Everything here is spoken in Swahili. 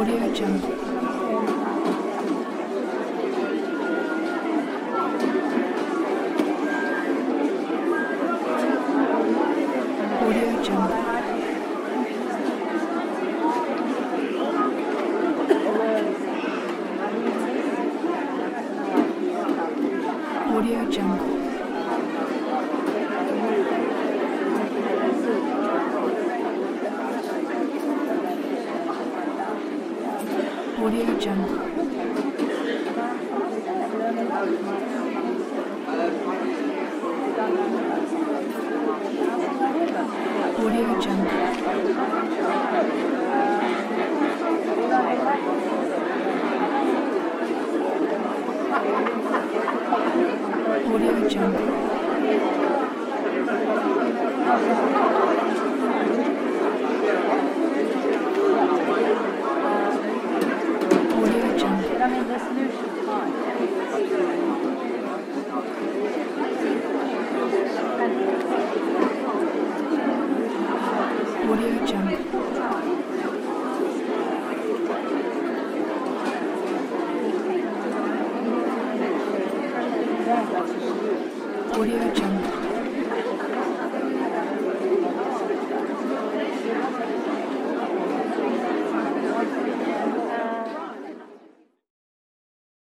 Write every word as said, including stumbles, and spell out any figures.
Audio Jungle. Audio Jungle. Audio Jungle. Audio Jungle. Audio Jungle. Audio Jungle. Audio Jungle. I mean, resolution fine. Audio Jungle. Audio Jungle.